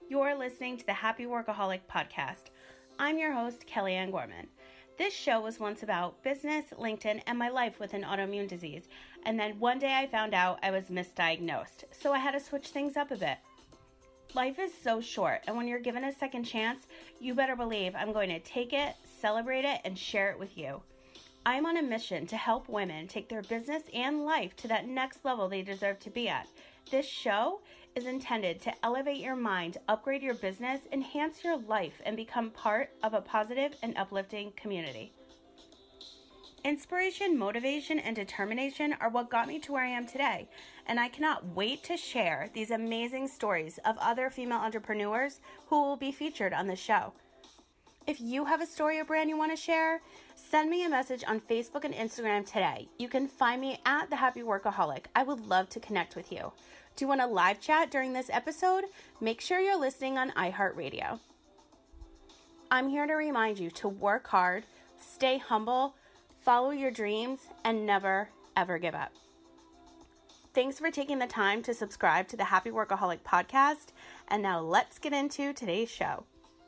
You're listening to the Happy Workaholic podcast. I'm your host, Kellyanne Gorman. This show was once about business, LinkedIn, and my life with an autoimmune disease. And then one day I found out I was misdiagnosed, so I had to switch things up a bit. Life is so short, and when you're given a second chance, you better believe I'm going to take it, celebrate it, and share it with you. I'm on a mission to help women take their business and life to that next level they deserve to be at. This show is intended to elevate your mind, upgrade your business, enhance your life, and become part of a positive and uplifting community. Inspiration, motivation, and determination are what got me to where I am today, and I cannot wait to share these amazing stories of other female entrepreneurs who will be featured on the show. If you have a story or brand you want to share, send me a message on Facebook and Instagram today. You can find me at The Happy Workaholic. I would love to connect with you. Do you want a live chat during this episode? Make sure you're listening on iHeartRadio. I'm here to remind you to work hard, stay humble, follow your dreams, and never, ever give up. Thanks for taking the time to subscribe to the Happy Workaholic podcast. And now let's get into today's show.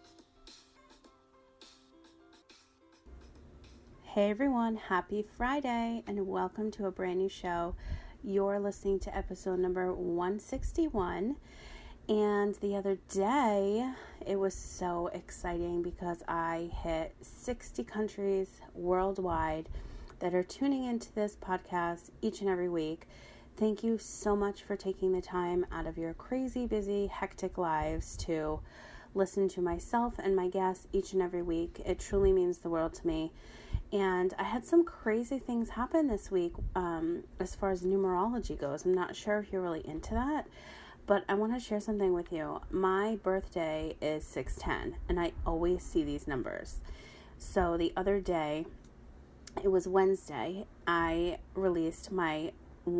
Hey everyone, happy Friday and welcome to a brand new show. You're listening to episode number 161, and the other day it was so exciting because I hit 60 countries worldwide that are tuning into this podcast each and every week. Thank you so much for taking the time out of your crazy, busy, hectic lives to listen to myself and my guests each and every week. It truly means the world to me. And I had some crazy things happen this week as far as numerology goes. I'm not sure if you're really into that, but I want to share something with you. My birthday is 6/10, and I always see these numbers. So the other day, it was Wednesday, I released my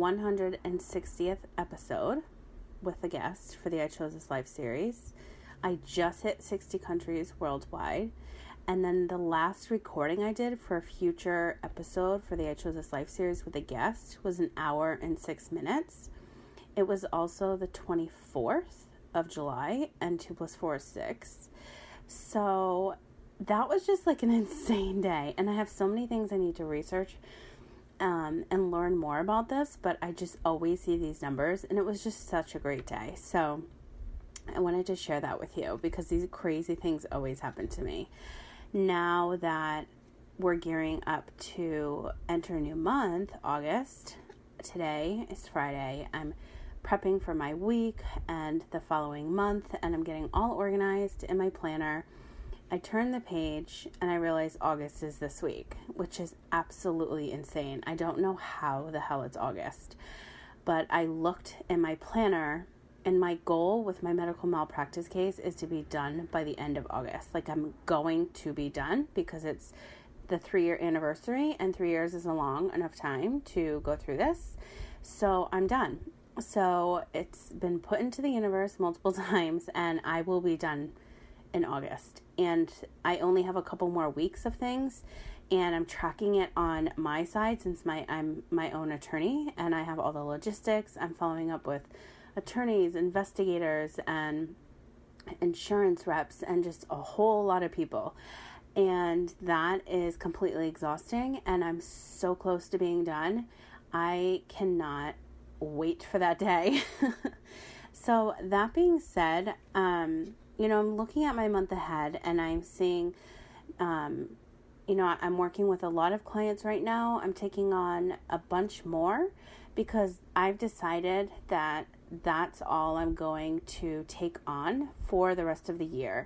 160th episode with a guest for the I Chose This Life series. I just hit 60 countries worldwide. And then the last recording I did for a future episode for the I Chose This Life series with a guest was 1 hour and 6 minutes. It was also the 24th of July, and 2 + 4 is 6. So that was just like an insane day. And I have so many things I need to research and learn more about this, but I just always see these numbers, and it was just such a great day. So I wanted to share that with you because these crazy things always happen to me. Now that we're gearing up to enter a new month, August, today is Friday, I'm prepping for my week and the following month, and I'm getting all organized in my planner. I turn the page and I realize August is this week, which is absolutely insane. I don't know how the hell it's August, but I looked in my planner. And my goal with my medical malpractice case is to be done by the end of August. Like, I'm going to be done because it's the 3-year anniversary, and 3 years is a long enough time to go through this. So I'm done. So it's been put into the universe multiple times, and I will be done in August. And I only have a couple more weeks of things, and I'm tracking it on my side since I'm my own attorney, and I have all the logistics. I'm following up with attorneys, investigators, and insurance reps, and just a whole lot of people. And that is completely exhausting, and I'm so close to being done. I cannot wait for that day. So that being said, I'm looking at my month ahead, and I'm seeing, I'm working with a lot of clients right now. I'm taking on a bunch more because I've decided that that's all I'm going to take on for the rest of the year.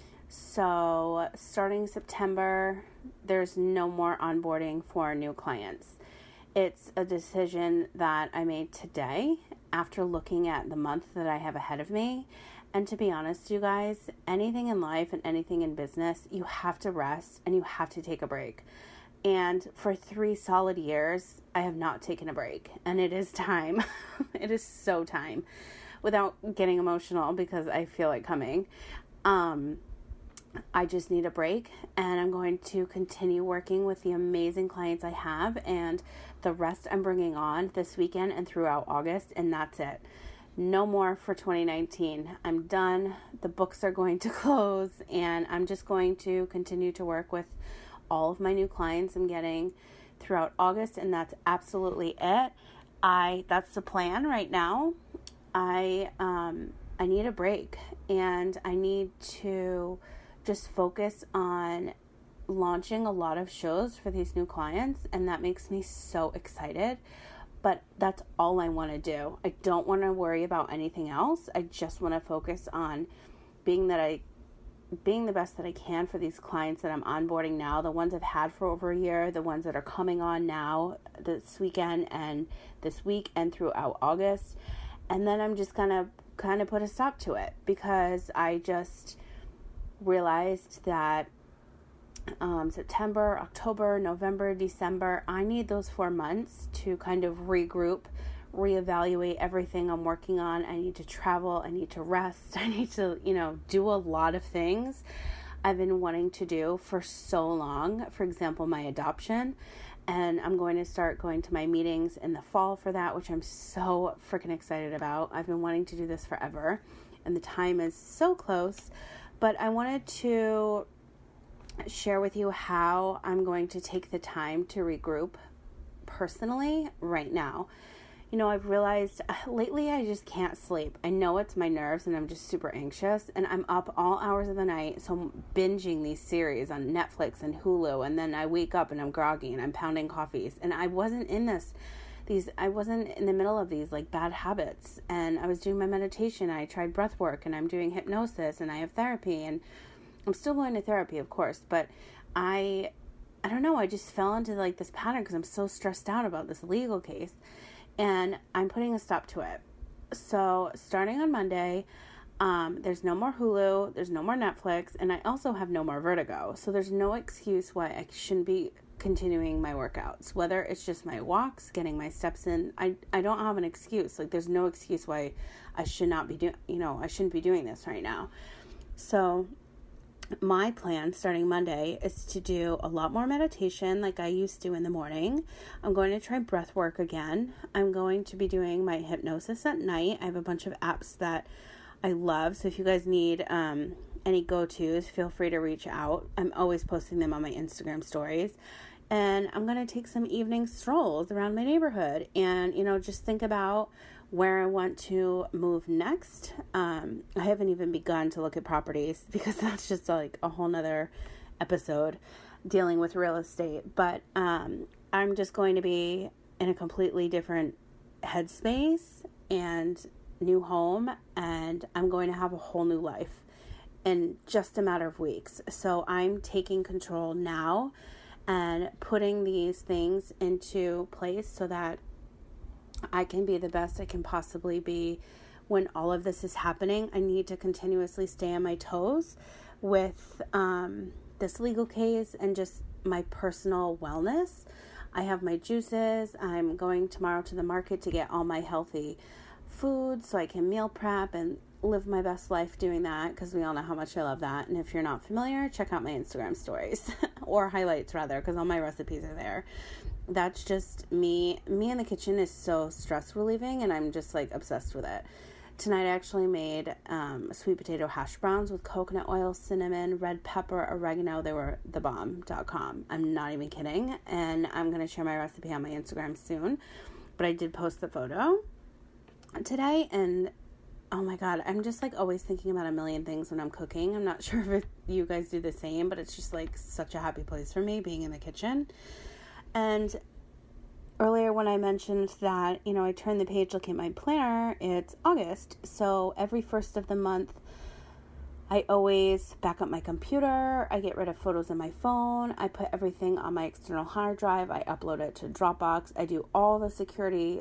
So starting September, there's no more onboarding for new clients. It's a decision that I made today after looking at the month that I have ahead of me. And to be honest, you guys, anything in life and anything in business, you have to rest and you have to take a break. And for 3 solid years, I have not taken a break. And it is time. It is so time. Without getting emotional because I feel like coming. I just need a break. And I'm going to continue working with the amazing clients I have. And the rest I'm bringing on this weekend and throughout August. And that's it. no more for 2019. I'm done. The books are going to close, and I'm just going to continue to work with all of my new clients I'm getting throughout August, and that's absolutely it. That's the plan right now. I need a break, and I need to just focus on launching a lot of shows for these new clients, and that makes me so excited. But that's all I want to do. I don't want to worry about anything else. I just want to focus on being the best that I can for these clients that I'm onboarding now, the ones I've had for over a year, the ones that are coming on now this weekend and this week and throughout August. And then I'm just going to kind of put a stop to it, because I just realized that September, October, November, December, I need those 4 months to kind of regroup, reevaluate everything I'm working on. I need to travel. I need to rest. I need to, do a lot of things I've been wanting to do for so long. For example, my adoption. And I'm going to start going to my meetings in the fall for that, which I'm so freaking excited about. I've been wanting to do this forever, and the time is so close. But I wanted to share with you how I'm going to take the time to regroup personally right now. I've realized lately I just can't sleep. I know it's my nerves, and I'm just super anxious, and I'm up all hours of the night, so I'm binging these series on Netflix and Hulu, and then I wake up and I'm groggy and I'm pounding coffees, and I wasn't in I wasn't in the middle of these like bad habits, and I was doing my meditation. I tried breath work, and I'm doing hypnosis, and I have therapy, and I'm still going to therapy, of course, but I don't know, I just fell into like this pattern because I'm so stressed out about this legal case, and I'm putting a stop to it. So starting on Monday, there's no more Hulu, there's no more Netflix, and I also have no more Vertigo. So there's no excuse why I shouldn't be continuing my workouts, whether it's just my walks, getting my steps in. I don't have an excuse. Like, there's no excuse why I should not be I shouldn't be doing this right now. So my plan starting Monday is to do a lot more meditation like I used to in the morning. I'm going to try breath work again. I'm going to be doing my hypnosis at night. I have a bunch of apps that I love. So if you guys need any go-tos, feel free to reach out. I'm always posting them on my Instagram stories. And I'm going to take some evening strolls around my neighborhood and, just think about where I want to move next. I haven't even begun to look at properties because that's just like a whole nother episode dealing with real estate. But I'm just going to be in a completely different headspace and new home, and I'm going to have a whole new life in just a matter of weeks. So I'm taking control now and putting these things into place so that I can be the best I can possibly be when all of this is happening. I need to continuously stay on my toes with this legal case and just my personal wellness. I have my juices. I'm going tomorrow to the market to get all my healthy food so I can meal prep and live my best life doing that, because we all know how much I love that. And if you're not familiar, check out my Instagram stories or highlights rather, because all my recipes are there. That's just me in the kitchen is so stress relieving, and I'm just like obsessed with it. Tonight I actually made sweet potato hash browns with coconut oil, cinnamon, red pepper, oregano. They were thebomb.com. I'm not even kidding. And I'm going to share my recipe on my Instagram soon, but I did post the photo today, and oh my God, I'm just like always thinking about a million things when I'm cooking. I'm not sure if you guys do the same, but it's just like such a happy place for me being in the kitchen. And earlier when I mentioned that, I turned the page looking at my planner, it's August. So every first of the month, I always back up my computer. I get rid of photos on my phone. I put everything on my external hard drive. I upload it to Dropbox. I do all the security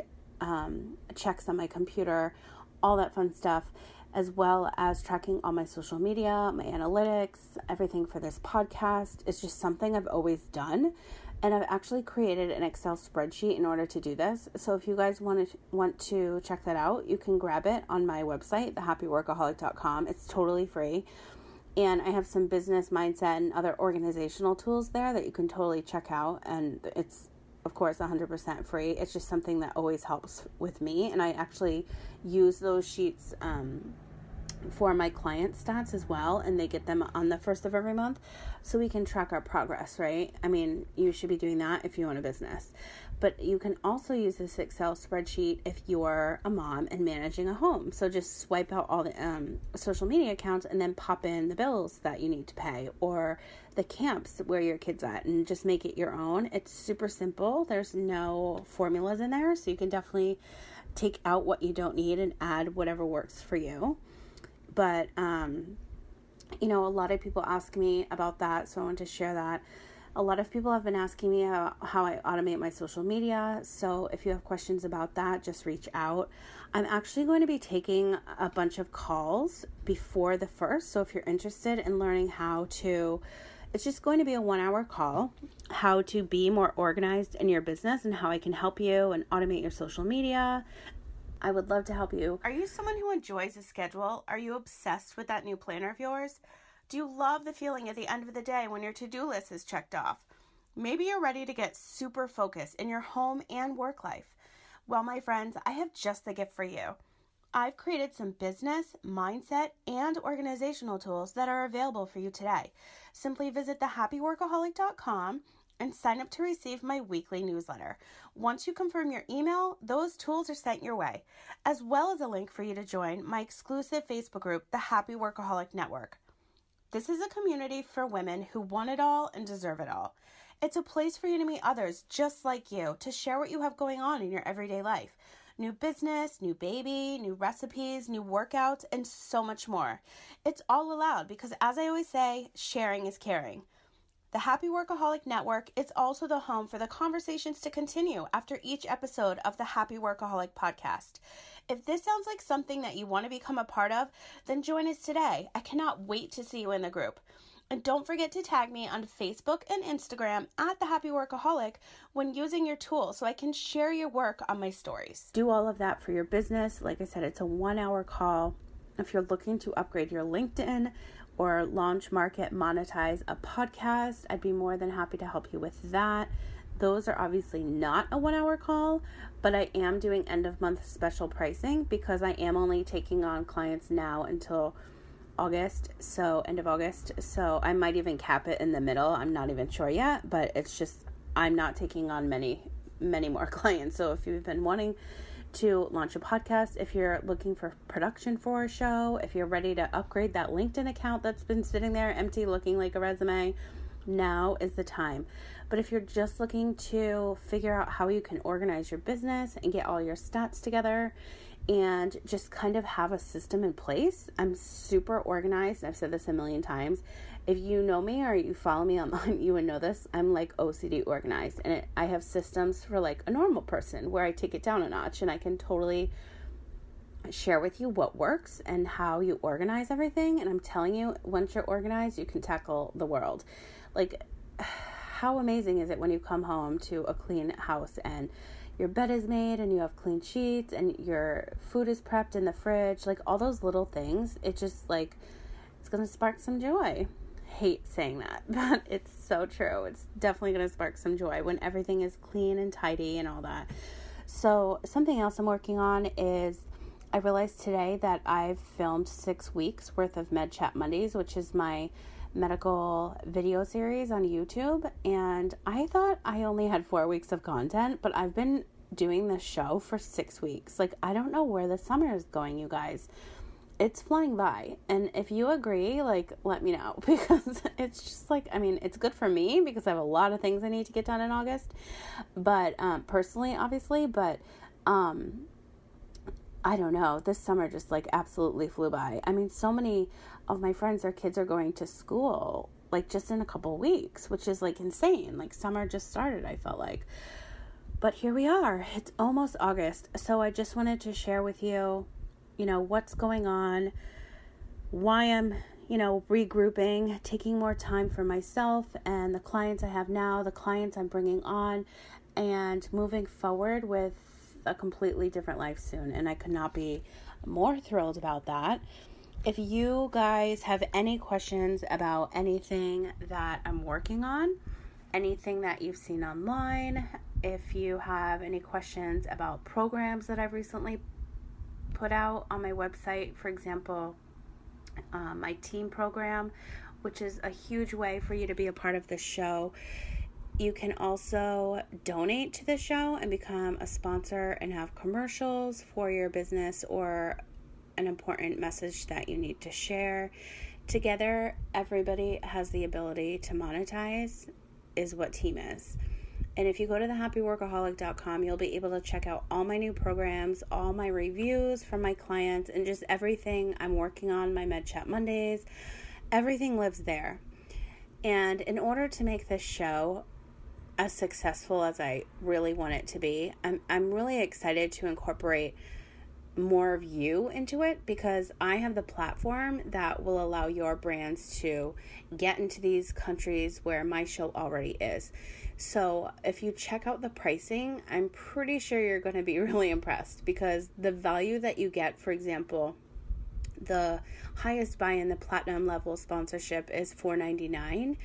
checks on my computer, all that fun stuff, as well as tracking all my social media, my analytics, everything for this podcast. It's just something I've always done. And I've actually created an Excel spreadsheet in order to do this. So if you guys want to check that out, you can grab it on my website, thehappyworkaholic.com. It's totally free. And I have some business mindset and other organizational tools there that you can totally check out. And it's of course, 100% free. It's just something that always helps with me. And I actually use those sheets for my client stats as well, and they get them on the first of every month so we can track our progress, right? I mean, you should be doing that if you own a business, but you can also use this Excel spreadsheet if you're a mom and managing a home. So just swipe out all the social media accounts and then pop in the bills that you need to pay or the camps where your kid's at, and just make it your own. It's super simple. There's no formulas in there, so you can definitely take out what you don't need and add whatever works for you. But, you know, a lot of people ask me about that, so I want to share that. A lot of people have been asking me how I automate my social media, so if you have questions about that, just reach out. I'm actually going to be taking a bunch of calls before the 1st, so if you're interested in learning how to, it's just going to be a 1-hour call, how to be more organized in your business and how I can help you and automate your social media. I would love to help you. Are you someone who enjoys a schedule? Are you obsessed with that new planner of yours? Do you love the feeling at the end of the day when your to-do list is checked off? Maybe you're ready to get super focused in your home and work life. Well, my friends, I have just the gift for you. I've created some business, mindset, and organizational tools that are available for you today. Simply visit thehappyworkaholic.com and sign up to receive my weekly newsletter. Once you confirm your email, those tools are sent your way, as well as a link for you to join my exclusive Facebook group, The Happy Workaholic Network. This is a community for women who want it all and deserve it all. It's a place for you to meet others just like you, to share what you have going on in your everyday life. New business, new baby, new recipes, new workouts, and so much more. It's all allowed because, as I always say, sharing is caring. The Happy Workaholic Network is also the home for the conversations to continue after each episode of the Happy Workaholic podcast. If this sounds like something that you want to become a part of, then join us today. I cannot wait to see you in the group. And don't forget to tag me on Facebook and Instagram at The Happy Workaholic when using your tool so I can share your work on my stories. Do all of that for your business. Like I said, it's a 1-hour call. If you're looking to upgrade your LinkedIn or launch, market, monetize a podcast, I'd be more than happy to help you with that. Those are obviously not a 1-hour call, but I am doing end of month special pricing because I am only taking on clients now until August, so end of August. So I might even cap it in the middle. I'm not even sure yet, but it's just, I'm not taking on many more clients. So if you've been wanting to launch a podcast, if you're looking for production for a show, if you're ready to upgrade that LinkedIn account that's been sitting there empty looking like a resume, now is the time. But if you're just looking to figure out how you can organize your business and get all your stats together and just kind of have a system in place, I'm super organized. I've said this a million times. If you know me or you follow me online, you would know this. I'm like OCD organized, and I have systems for like a normal person where I take it down a notch, and I can totally share with you what works and how you organize everything. And I'm telling you, once you're organized, you can tackle the world. Like, how amazing is it when you come home to a clean house and your bed is made and you have clean sheets and your food is prepped in the fridge, like all those little things. It just like, it's going to spark some joy. Hate saying that, but it's so true. It's definitely going to spark some joy when everything is clean and tidy and all that. So something else I'm working on is, I realized today that I've filmed 6 weeks worth of Med Chat Mondays, which is my medical video series on YouTube, and I thought I only had 4 weeks of content, but I've been doing this show for 6 weeks. Like, I don't know where the summer is going, you guys. It's flying by, and if you agree, like, let me know, because it's just like, I mean, it's good for me because I have a lot of things I need to get done in August, but personally, obviously, but I don't know, this summer just like absolutely flew by. I mean, so many of my friends, their kids are going to school like just in a couple weeks, which is like insane. Like, summer just started, I felt like. But here we are. It's almost August. So I just wanted to share with you, you know, what's going on, why I'm, you know, regrouping, taking more time for myself and the clients I have now, the clients I'm bringing on, and moving forward with a completely different life soon. And I could not be more thrilled about that. If you guys have any questions about anything that I'm working on, anything that you've seen online, if you have any questions about programs that I've recently put out on my website. For example, my team program, which is a huge way for you to be a part of the show. You can also donate to the show and become a sponsor and have commercials for your business or an important message that you need to share. Together, everybody has the ability to monetize, is what team is. And if you go to thehappyworkaholic.com, you'll be able to check out all my new programs, all my reviews from my clients, and just everything I'm working on, my MedChat Mondays. Everything lives there. And in order to make this show as successful as I really want it to be, I'm really excited to incorporate more of you into it, because I have the platform that will allow your brands to get into these countries where my show already is. So if you check out the pricing, I'm pretty sure you're going to be really impressed, because the value that you get, for example, the highest buy-in, the platinum level sponsorship is $4.99,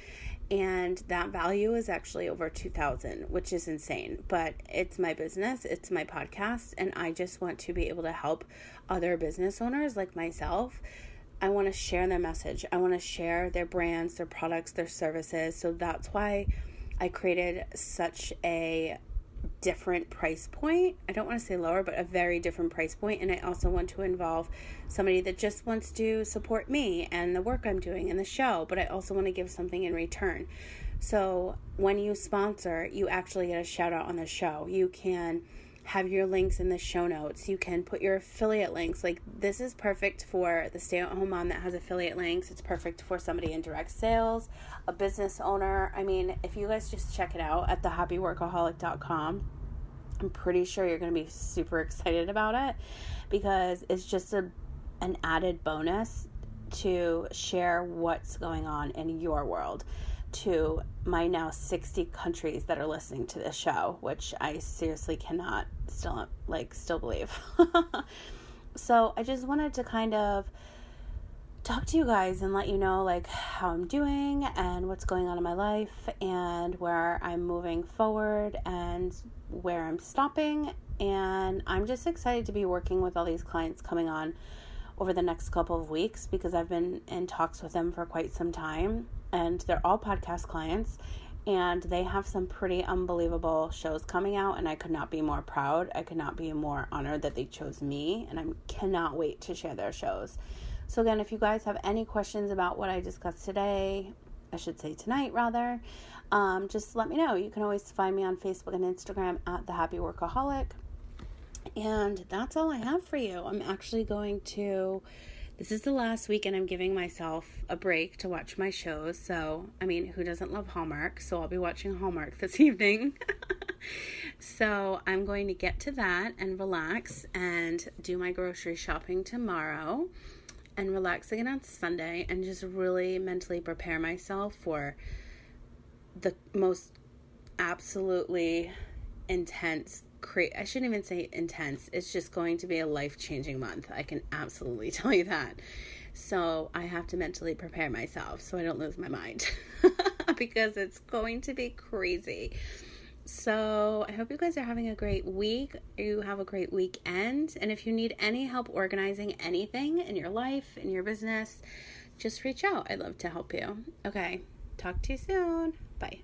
and that value is actually over $2,000, which is insane. But it's my business, it's my podcast, and I just want to be able to help other business owners like myself. I want to share their message. I want to share their brands, their products, their services. So that's why I created such a different price point. I don't want to say lower, but a very different price point. And I also want to involve somebody that just wants to support me and the work I'm doing and the show, but I also want to give something in return. So when you sponsor, you actually get a shout out on the show. You can have your links in the show notes. You can put your affiliate links. Like, this is perfect for the stay-at-home mom that has affiliate links. It's perfect for somebody in direct sales, a business owner. I mean, if you guys just check it out at thehappyworkaholic.com, I'm pretty sure you're going to be super excited about it, because it's just an added bonus to share what's going on in your world to my now 60 countries that are listening to this show, which I seriously cannot still believe. So I just wanted to kind of talk to you guys and let you know like how I'm doing and what's going on in my life and where I'm moving forward and where I'm stopping. And I'm just excited to be working with all these clients coming on over the next couple of weeks, because I've been in talks with them for quite some time, and they're all podcast clients, and they have some pretty unbelievable shows coming out, and I could not be more proud. I could not be more honored that they chose me, and I cannot wait to share their shows. So again, if you guys have any questions about what I discussed today, I should say tonight rather, just let me know. You can always find me on Facebook and Instagram at The Happy Workaholic. And that's all I have for you. I'm actually this is the last week, and I'm giving myself a break to watch my shows. So, I mean, who doesn't love Hallmark? So I'll be watching Hallmark this evening. So I'm going to get to that and relax and do my grocery shopping tomorrow and relax again on Sunday and just really mentally prepare myself for the most absolutely intense, I shouldn't even say intense. It's just going to be a life-changing month. I can absolutely tell you that. So I have to mentally prepare myself so I don't lose my mind because it's going to be crazy. So I hope you guys are having a great week. You have a great weekend. And if you need any help organizing anything in your life, in your business, just reach out. I'd love to help you. Okay. Talk to you soon. Bye.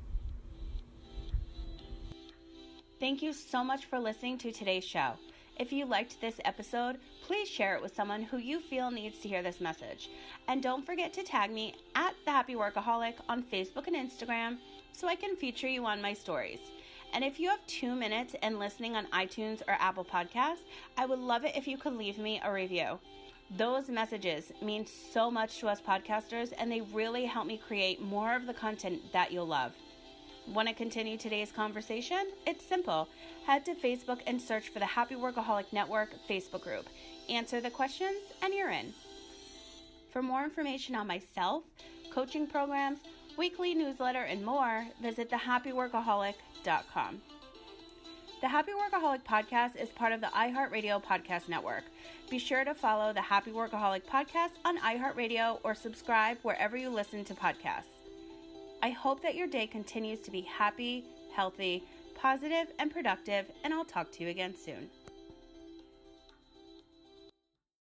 Thank you so much for listening to today's show. If you liked this episode, please share it with someone who you feel needs to hear this message. And don't forget to tag me at The Happy Workaholic on Facebook and Instagram so I can feature you on my stories. And if you have 2 minutes and listening on iTunes or Apple Podcasts, I would love it if you could leave me a review. Those messages mean so much to us podcasters, and they really help me create more of the content that you'll love. Want to continue today's conversation? It's simple. Head to Facebook and search for the Happy Workaholic Network Facebook group. Answer the questions and you're in. For more information on myself, coaching programs, weekly newsletter, and more, visit thehappyworkaholic.com. The Happy Workaholic Podcast is part of the iHeartRadio Podcast Network. Be sure to follow the Happy Workaholic Podcast on iHeartRadio or subscribe wherever you listen to podcasts. I hope that your day continues to be happy, healthy, positive and productive, and I'll talk to you again soon.